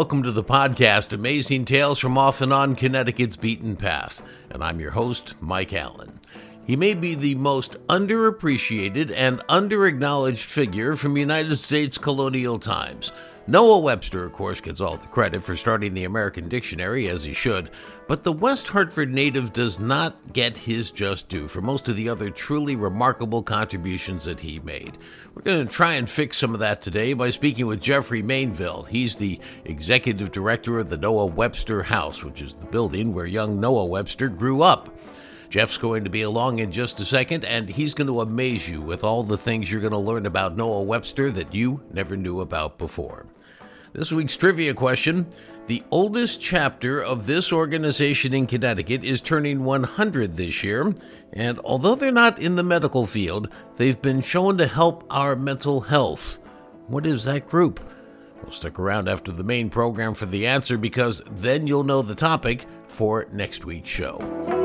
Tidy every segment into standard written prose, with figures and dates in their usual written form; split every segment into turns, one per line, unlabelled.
Welcome to the podcast, Amazing Tales from Off and On Connecticut's Beaten Path. And I'm your host, Mike Allen. He may be the most underappreciated and underacknowledged figure from United States colonial times. Noah Webster, of course, gets all the credit for starting the American dictionary, as he should, but the West Hartford native does not get his just due for most of the other truly remarkable contributions that he made. We're going to try and fix some of that today by speaking with Jeffrey Mainville. He's the executive director of the Noah Webster House, which is the building where young Noah Webster grew up. Jeff's going to be along in just a second, and he's going to amaze you with all the things you're going to learn about Noah Webster that you never knew about before. This week's trivia question: the oldest chapter of this organization in Connecticut is turning 100 this year, and although they're not in the medical field, they've been shown to help our mental health. What is that group? Well, stick around after the main program for the answer, because then you'll know the topic for next week's show.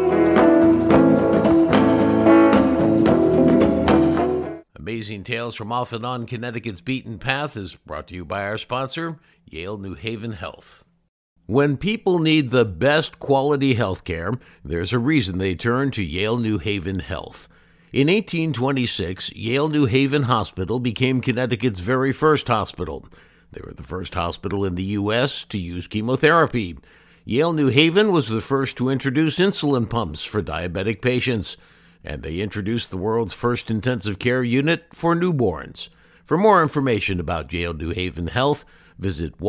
Amazing Tales from Off and On Connecticut's Beaten Path is brought to you by our sponsor, Yale New Haven Health. When people need the best quality health care, there's a reason they turn to Yale New Haven Health. In 1826, Yale New Haven Hospital became Connecticut's very first hospital. They were the first hospital in the U.S. to use chemotherapy. Yale New Haven was the first to introduce insulin pumps for diabetic patients, and they introduced the world's first intensive care unit for newborns. For more information about Yale New Haven Health, visit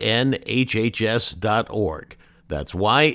ynhhs.org. That's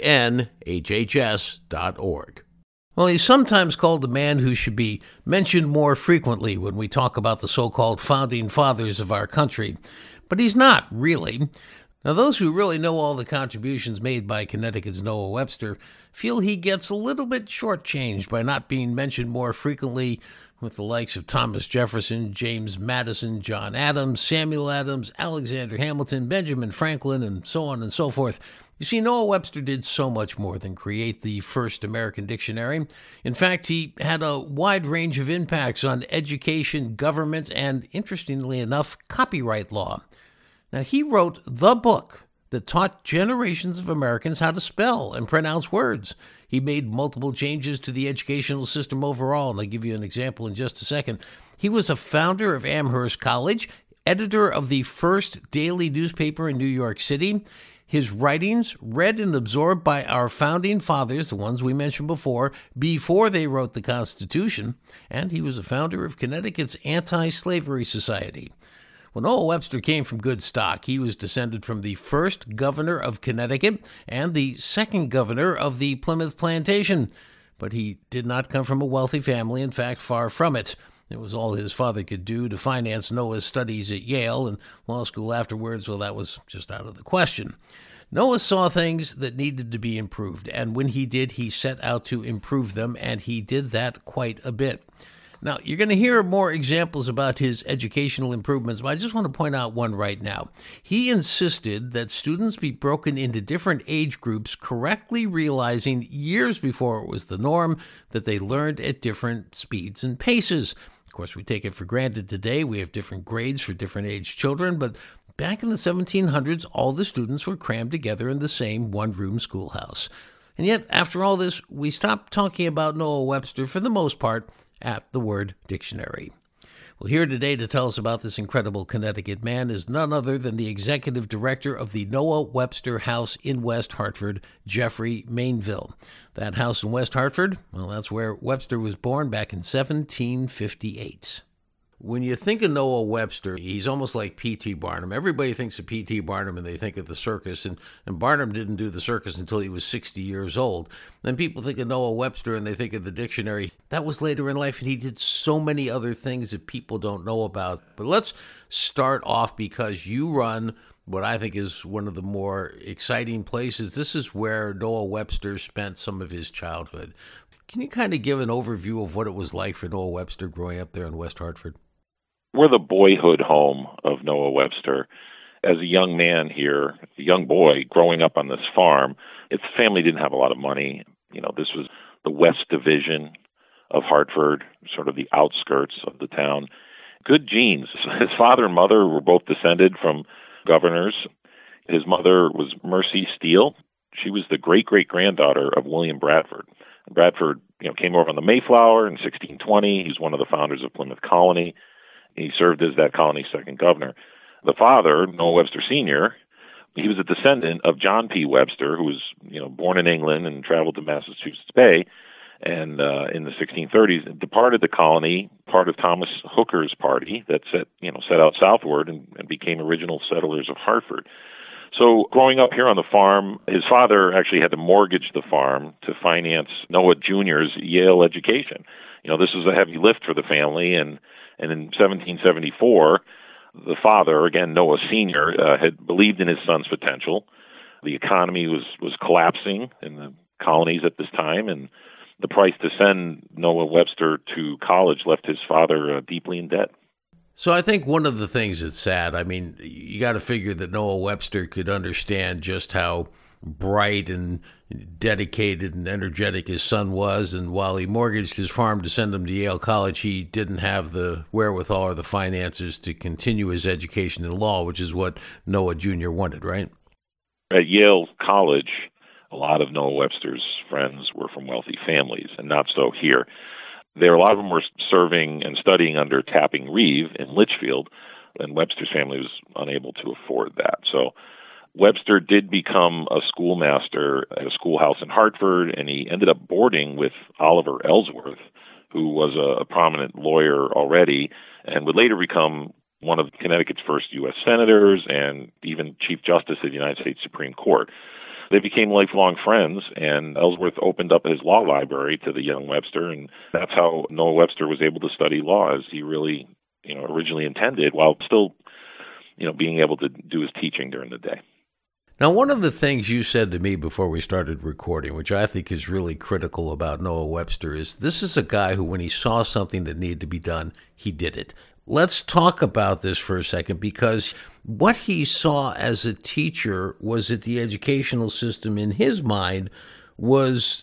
ynhhs.org. Well, he's sometimes called the man who should be mentioned more frequently when we talk about the so-called founding fathers of our country. But he's not, really. Now, those who really know all the contributions made by Connecticut's Noah Webster feel he gets a little bit shortchanged by not being mentioned more frequently with the likes of Thomas Jefferson, James Madison, John Adams, Samuel Adams, Alexander Hamilton, Benjamin Franklin, and so on and so forth. You see, Noah Webster did so much more than create the first American dictionary. In fact, he had a wide range of impacts on education, government, and, interestingly enough, copyright law. Now, he wrote the book that taught generations of Americans how to spell and pronounce words. He made multiple changes to the educational system overall, and I'll give you an example in just a second. He was a founder of Amherst College, editor of the first daily newspaper in New York City. His writings, read and absorbed by our founding fathers, the ones we mentioned before they wrote the Constitution, and he was a founder of Connecticut's Anti-Slavery Society. Well, Noah Webster came from good stock. He was descended from the first governor of Connecticut and the second governor of the Plymouth Plantation. But he did not come from a wealthy family, in fact, far from it. It was all his father could do to finance Noah's studies at Yale, and law school afterwards, well, that was just out of the question. Noah saw things that needed to be improved, and when he did, he set out to improve them, and he did that quite a bit. Now, you're going to hear more examples about his educational improvements, but I just want to point out one right now. He insisted that students be broken into different age groups, correctly realizing years before it was the norm that they learned at different speeds and paces. Of course, we take it for granted today. We have different grades for different age children, but back in the 1700s, all the students were crammed together in the same one-room schoolhouse. And yet, after all this, we stopped talking about Noah Webster for the most part at the word dictionary. Well, here today to tell us about this incredible Connecticut man is none other than the executive director of the Noah Webster House in West Hartford, Jeffrey Mainville. That house in West Hartford, well, that's where Webster was born back in 1758. When you think of Noah Webster, he's almost like P.T. Barnum. Everybody thinks of P.T. Barnum and they think of the circus, and Barnum didn't do the circus until he was 60 years old. Then people think of Noah Webster and they think of the dictionary. That was later in life, and he did so many other things that people don't know about. But let's start off because you run what I think is one of the more exciting places. This is where Noah Webster spent some of his childhood. Can you kind of give an overview of what it was like for Noah Webster growing up there in West Hartford?
We're the boyhood home of Noah Webster. As a young man here, a young boy growing up on this farm, his family didn't have a lot of money. You know, this was the West Division of Hartford, sort of the outskirts of the town. Good genes. His father and mother were both descended from governors. His mother was Mercy Steele. She was the great-great-granddaughter of William Bradford. Bradford, came over on the Mayflower in 1620. He's one of the founders of Plymouth Colony. He served as that colony's second governor. The father, Noah Webster Sr., he was a descendant of John P. Webster, who was, born in England and traveled to Massachusetts Bay, and in the 1630s departed the colony, part of Thomas Hooker's party that set out southward and became original settlers of Hartford. So growing up here on the farm, his father actually had to mortgage the farm to finance Noah Jr.'s Yale education. This was a heavy lift for the family, and in 1774, the father, again Noah Sr., had believed in his son's potential. The economy was collapsing in the colonies at this time, and the price to send Noah Webster to college left his father deeply in debt.
So I think one of the things that's sad, you got to figure that Noah Webster could understand just how bright and dedicated and energetic his son was, and while he mortgaged his farm to send him to Yale College, he didn't have the wherewithal or the finances to continue his education in law, which is what Noah Jr. wanted, right?
At Yale College, a lot of Noah Webster's friends were from wealthy families, and not so here. A lot of them were serving and studying under Tapping Reeve in Litchfield, and Webster's family was unable to afford that. So Webster did become a schoolmaster at a schoolhouse in Hartford, and he ended up boarding with Oliver Ellsworth, who was a prominent lawyer already, and would later become one of Connecticut's first U.S. senators and even Chief Justice of the United States Supreme Court. They became lifelong friends, and Ellsworth opened up his law library to the young Webster, and that's how Noah Webster was able to study law as he really, originally intended, while still, being able to do his teaching during the day.
Now, one of the things you said to me before we started recording, which I think is really critical about Noah Webster, is this is a guy who, when he saw something that needed to be done, he did it. Let's talk about this for a second, because what he saw as a teacher was that the educational system in his mind was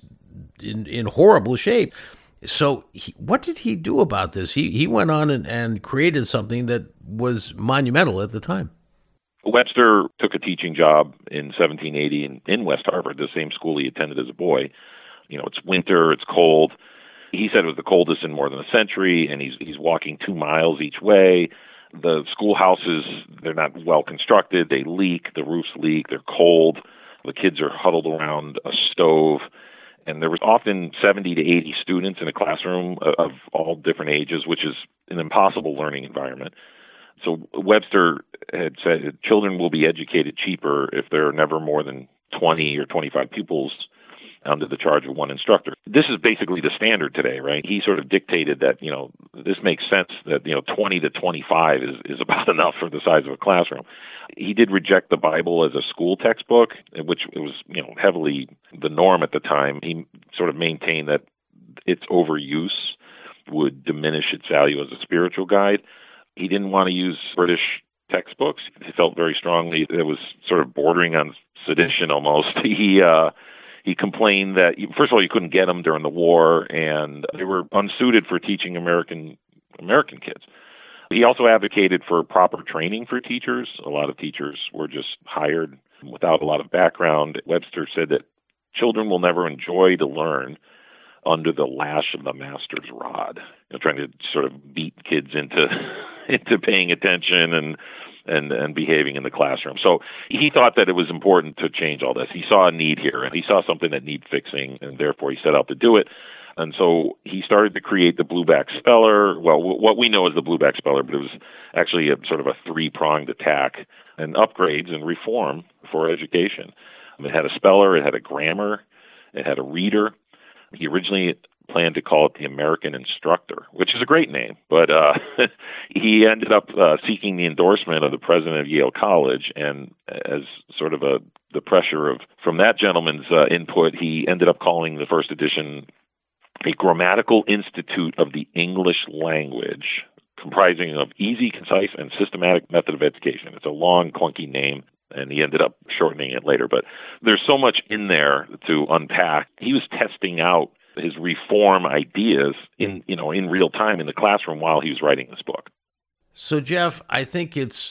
in horrible shape. So what did he do about this? He went on and created something that was monumental at the time.
Webster took a teaching job in 1780 in West Hartford, the same school he attended as a boy. It's winter, it's cold. He said it was the coldest in more than a century, and he's walking 2 miles each way. The schoolhouses, they're not well constructed. They leak. The roofs leak. They're cold. The kids are huddled around a stove. And there was often 70 to 80 students in a classroom of all different ages, which is an impossible learning environment. So Webster had said children will be educated cheaper if there are never more than 20 or 25 pupils under the charge of one instructor. This is basically the standard today, right? He sort of dictated that, this makes sense that, 20 to 25 is about enough for the size of a classroom. He did reject the Bible as a school textbook, which was, heavily the norm at the time. He sort of maintained that its overuse would diminish its value as a spiritual guide. He didn't want to use British textbooks. He felt very strongly that it was sort of bordering on sedition almost. He complained that, first of all, you couldn't get them during the war, and they were unsuited for teaching American kids. He also advocated for proper training for teachers. A lot of teachers were just hired without a lot of background. Webster said that children will never enjoy to learn under the lash of the master's rod, trying to sort of beat kids into paying attention and behaving in the classroom. So he thought that it was important to change all this. He saw a need here, and he saw something that needed fixing, and therefore he set out to do it. And so he started to create the Blueback Speller. Well, what we know as the Blueback Speller, but it was actually a sort of a three-pronged attack and upgrades and reform for education. It had a speller, it had a grammar, it had a reader. He originally planned to call it the American Instructor, which is a great name, but he ended up seeking the endorsement of the president of Yale College, and as sort of the pressure from that gentleman's input, he ended up calling the first edition a Grammatical Institute of the English Language, comprising of easy, concise, and systematic method of education. It's a long, clunky name, and he ended up shortening it later. But there's so much in there to unpack. He was testing out his reform ideas in real time in the classroom while he was writing this book.
So, Jeff, I think it's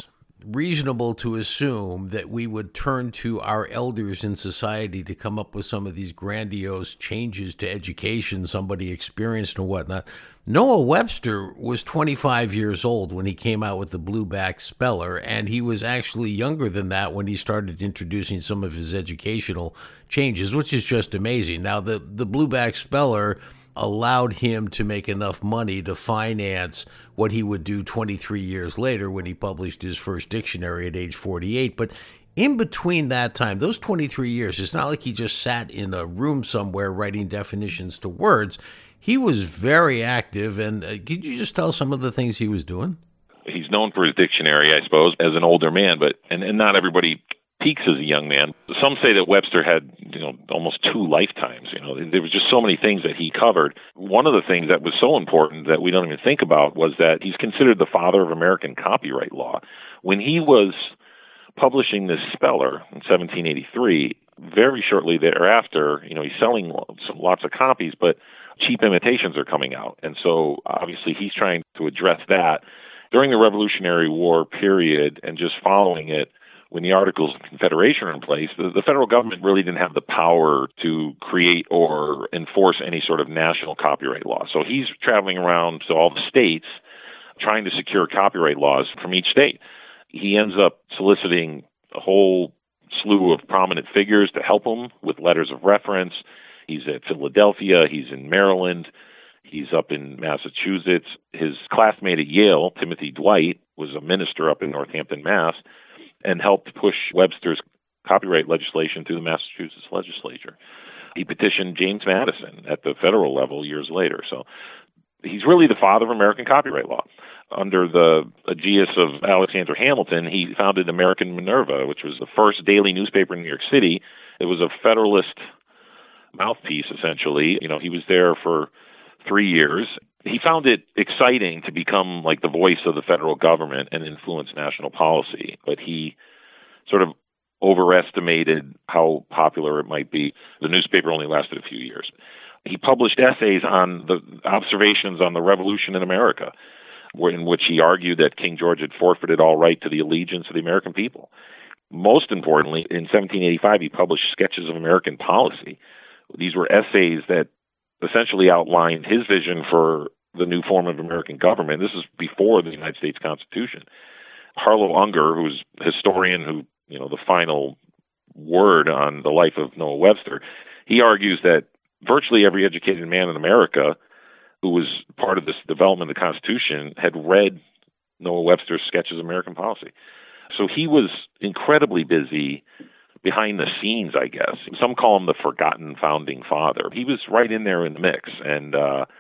reasonable to assume that we would turn to our elders in society to come up with some of these grandiose changes to education somebody experienced and whatnot. Noah Webster was 25 years old when he came out with the Blueback Speller, and he was actually younger than that when he started introducing some of his educational changes, which is just amazing. Now, the Blueback Speller allowed him to make enough money to finance what he would do 23 years later when he published his first dictionary at age 48. But in between that time, those 23 years, it's not like he just sat in a room somewhere writing definitions to words. He was very active, and could you just tell some of the things he was doing?
He's known for his dictionary, I suppose, as an older man, but and not everybody peaks as a young man. Some say that Webster had, almost 2 lifetimes. There was just so many things that he covered. One of the things that was so important that we don't even think about was that he's considered the father of American copyright law. When he was publishing this speller in 1783, very shortly thereafter, he's selling lots of copies, but cheap imitations are coming out. And so obviously he's trying to address that. During the Revolutionary War period and just following it, when the Articles of Confederation are in place, the federal government really didn't have the power to create or enforce any sort of national copyright law. So he's traveling around to all the states trying to secure copyright laws from each state. He ends up soliciting a whole slew of prominent figures to help him with letters of reference. He's at Philadelphia, he's in Maryland, he's up in Massachusetts. His classmate at Yale, Timothy Dwight, was a minister up in Northampton, Mass., and helped push Webster's copyright legislation through the Massachusetts legislature. He petitioned James Madison at the federal level years later. So he's really the father of American copyright law. Under the aegis of Alexander Hamilton, he founded American Minerva, which was the first daily newspaper in New York City. It was a Federalist mouthpiece, essentially. He was there for 3 years. He found it exciting to become like the voice of the federal government and influence national policy, but he sort of overestimated how popular it might be. The newspaper only lasted a few years. He published essays on the observations on the Revolution in America, in which he argued that King George had forfeited all right to the allegiance of the American people. Most importantly, in 1785, he published Sketches of American Policy. These were essays that essentially outlined his vision for the new form of American government. This is before the United States Constitution. Harlow Unger, who's a historian who, the final word on the life of Noah Webster, he argues that virtually every educated man in America who was part of this development of the Constitution had read Noah Webster's Sketches of American Policy. So he was incredibly busy behind the scenes, I guess. Some call him the forgotten founding father. He was right in there in the mix and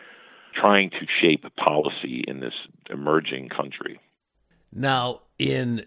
trying to shape policy in this emerging country.
Now, in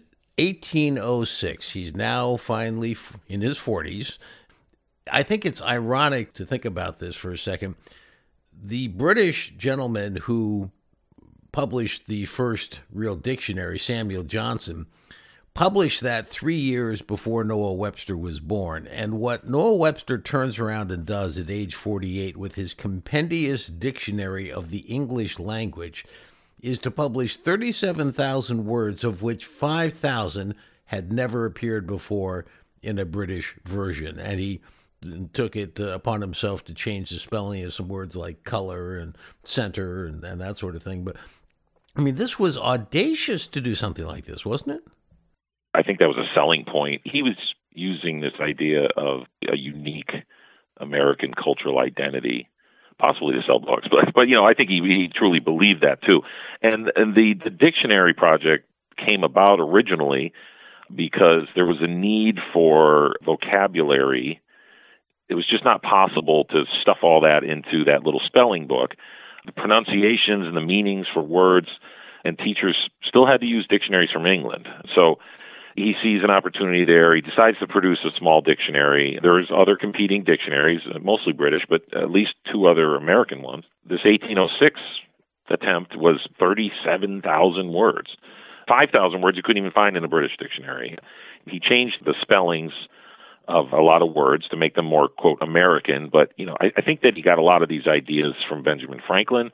1806, he's now finally in his 40s. I think it's ironic to think about this for a second. The British gentleman who published the first real dictionary, Samuel Johnson, published that 3 years before Noah Webster was born. And what Noah Webster turns around and does at age 48 with his compendious dictionary of the English language is to publish 37,000 words, of which 5,000 had never appeared before in a British version. And he took it upon himself to change the spelling of some words like color and center and that sort of thing. But, this was audacious to do something like this, wasn't it?
I think that was a selling point. He was using this idea of a unique American cultural identity, possibly to sell books. But I think he truly believed that too. And the dictionary project came about originally because there was a need for vocabulary. It was just not possible to stuff all that into that little spelling book. The pronunciations and the meanings for words, and teachers still had to use dictionaries from England. So he sees an opportunity there. He decides to produce a small dictionary. There's other competing dictionaries, mostly British, but at least 2 other American ones. This 1806 attempt was 37,000 words. 5,000 words you couldn't even find in a British dictionary. He changed the spellings of a lot of words to make them more, quote, American. But, I think that he got a lot of these ideas from Benjamin Franklin.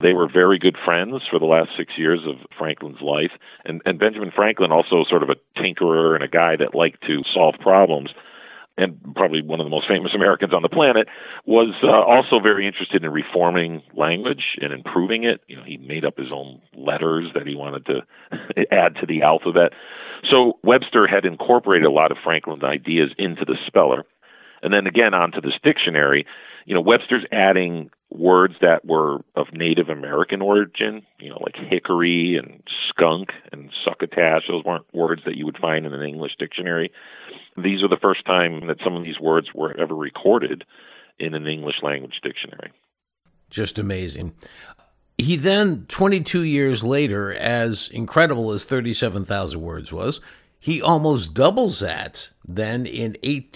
They were very good friends for the last 6 years of Franklin's life. And Benjamin Franklin, also sort of a tinkerer and a guy that liked to solve problems, and probably one of the most famous Americans on the planet, was also very interested in reforming language and improving it. He made up his own letters that he wanted to add to the alphabet. So Webster had incorporated a lot of Franklin's ideas into the speller. And then again, onto this dictionary, Webster's adding words that were of Native American origin, like hickory and skunk and succotash. Those weren't words that you would find in an English dictionary. These are the first time that some of these words were ever recorded in an English language dictionary.
Just amazing. He then, 22 years later, as incredible as 37,000 words was, he almost doubles that then in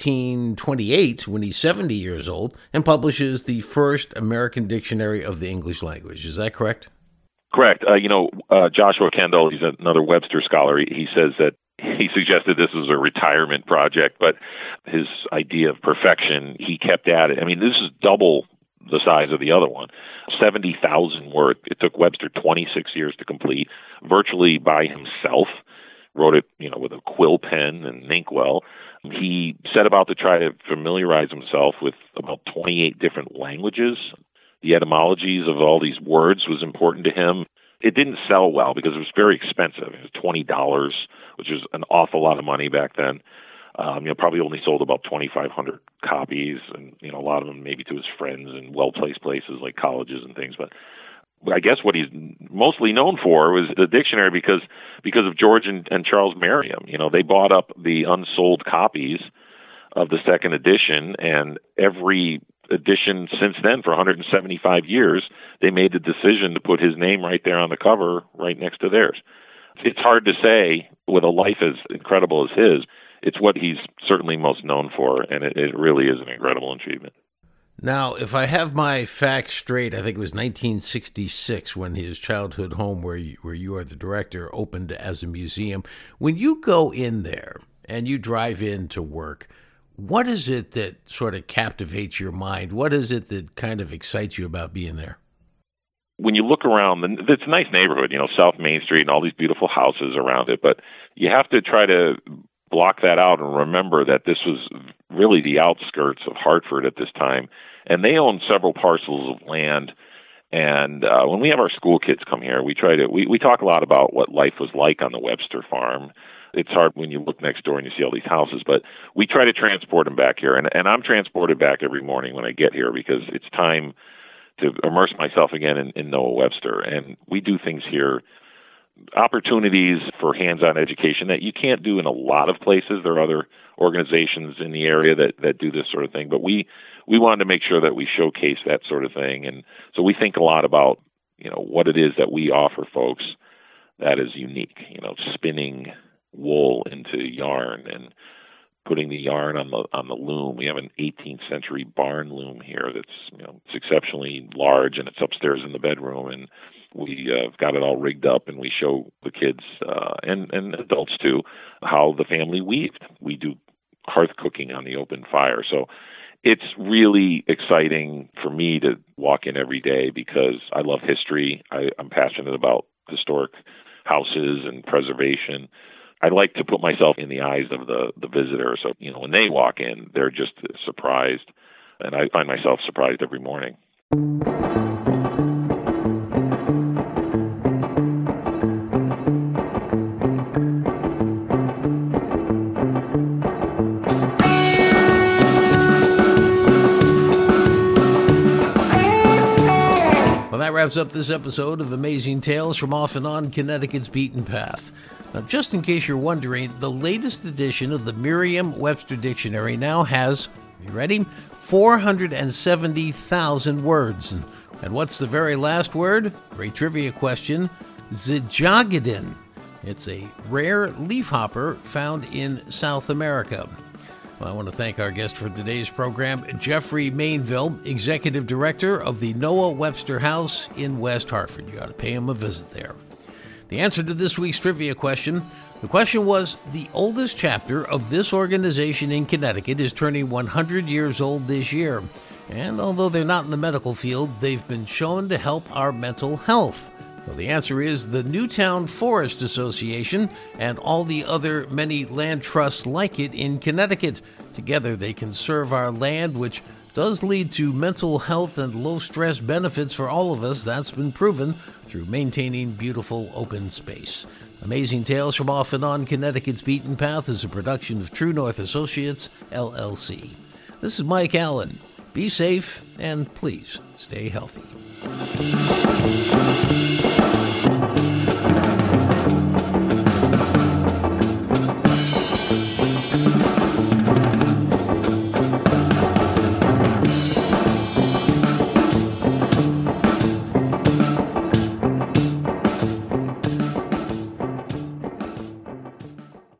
1828, when he's 70 years old, and publishes the first American dictionary of the English language. Is that correct?
Correct. Joshua Kendall, he's another Webster scholar. He says that he suggested this was a retirement project, but his idea of perfection, he kept at it. I mean, this is double the size of the other one. 70,000 words. It took Webster 26 years to complete, virtually by himself. Wrote it, with a quill pen and an inkwell. He set about to try to familiarize himself with about 28 different languages. The etymologies of all these words was important to him. It didn't sell well because it was very expensive. It was $20, which was an awful lot of money back then. Probably only sold about 2,500 copies, and a lot of them maybe to his friends in well-placed places like colleges and things. But I guess what he's mostly known for was the dictionary because of George and Charles Merriam. They bought up the unsold copies of the second edition, and every edition since then, for 175 years, they made the decision to put his name right there on the cover, right next to theirs. It's hard to say, with a life as incredible as his, it's what he's certainly most known for, and it really is an incredible achievement.
Now, if I have my facts straight, I think it was 1966 when his childhood home, where you are the director, opened as a museum. When you go in there and you drive in to work, what is it that sort of captivates your mind? What is it that kind of excites you about being there?
When you look around, it's a nice neighborhood, South Main Street and all these beautiful houses around it, but you have to try to block that out and remember that this was really the outskirts of Hartford at this time. And they own several parcels of land. And when we have our school kids come here, we talk a lot about what life was like on the Webster farm. It's hard when you look next door and you see all these houses, but we try to transport them back here. And I'm transported back every morning when I get here because it's time to immerse myself again in Noah Webster. And we do things here, opportunities for hands-on education that you can't do in a lot of places. There are other organizations in the area that do this sort of thing, but we wanted to make sure that we showcase that sort of thing. And so we think a lot about, what it is that we offer folks that is unique, spinning wool into yarn and putting the yarn on the loom. We have an 18th century barn loom here that's, it's exceptionally large, and it's upstairs in the bedroom, and we got it all rigged up, and we show the kids and adults too how the family weaved. We do hearth cooking on the open fire. So it's really exciting for me to walk in every day because I love history. I'm passionate about historic houses and preservation. I like to put myself in the eyes of the visitor. So, when they walk in, they're just surprised. And I find myself surprised every morning.
Well, that wraps up this episode of Amazing Tales from Off and On Connecticut's Beaten Path. Now, just in case you're wondering, the latest edition of the Merriam-Webster Dictionary now has, you ready, 470,000 words. And what's the very last word? Great trivia question. Zigzagadin. It's a rare leafhopper found in South America. Well, I want to thank our guest for today's program, Jeffrey Mainville, Executive Director of the Noah Webster House in West Hartford. You ought to pay him a visit there. The answer to this week's trivia question, the question was, the oldest chapter of this organization in Connecticut is turning 100 years old this year. And although they're not in the medical field, they've been shown to help our mental health. Well, the answer is the Newtown Forest Association and all the other many land trusts like it in Connecticut. Together they conserve our land, which does lead to mental health and low-stress benefits for all of us. That's been proven through maintaining beautiful open space. Amazing Tales from Off and On Connecticut's Beaten Path is a production of True North Associates, LLC. This is Mike Allen. Be safe and please stay healthy.